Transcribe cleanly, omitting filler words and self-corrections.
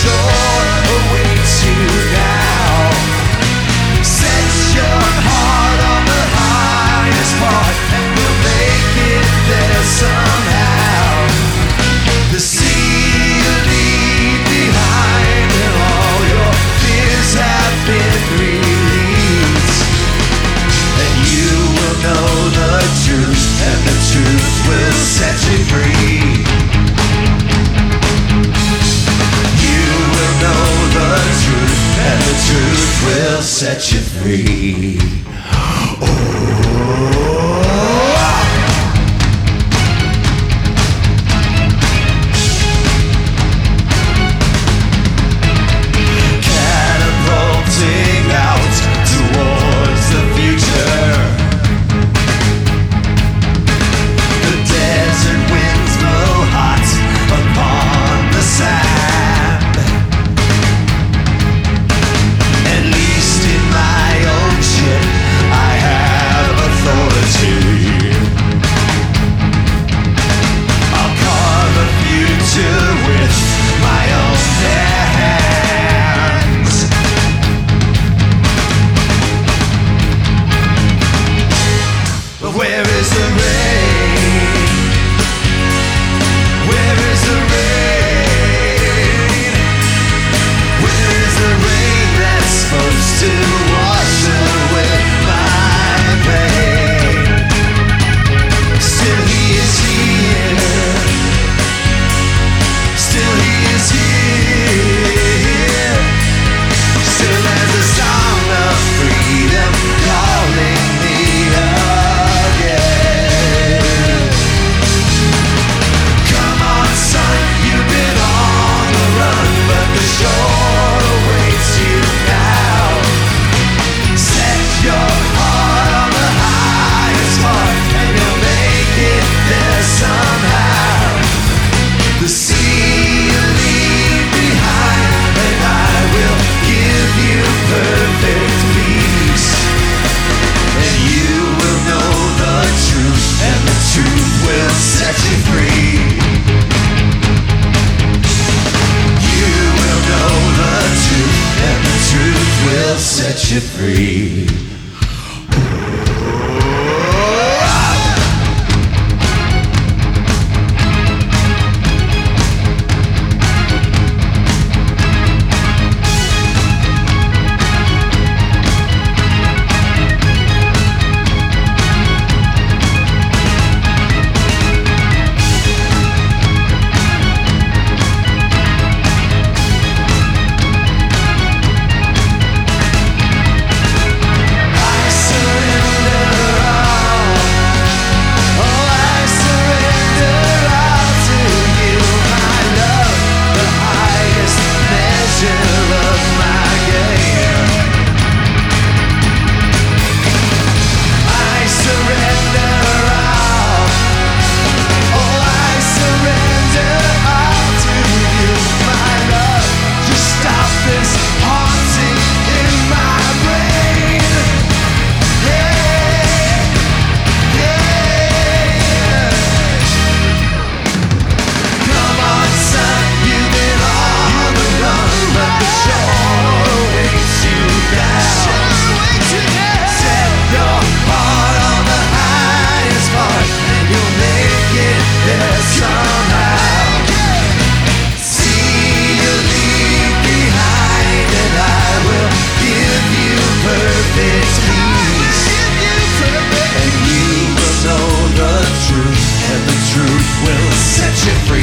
shore awaits you now. Set your heart on the highest part, and we'll make it there somehow. The sea you leave behind, and all your fears have been released. And you will know the truth, and the truth will set you free. You will know the truth, and the truth will set you free. Catapulting out towards the future. The desert winds blow hot upon the sand. At least in my own ship I have authority. I'll carve a future with my own hands. But where is the rain? Where is the rain? Where is the rain that's supposed to wash away my pain? Still he is here. Still he is here. Still there's a song of freedom calling me again. Come on, son, you've been on the run, but the shore awaits you now. Set your heart on the highest part, and you'll make it there somehow. The sea you leave behind, and I will give you perfect peace. And you will know the truth, and the truth will set you free. You will know the truth, and the truth will set you free. And you will know the truth, and the truth will set you free.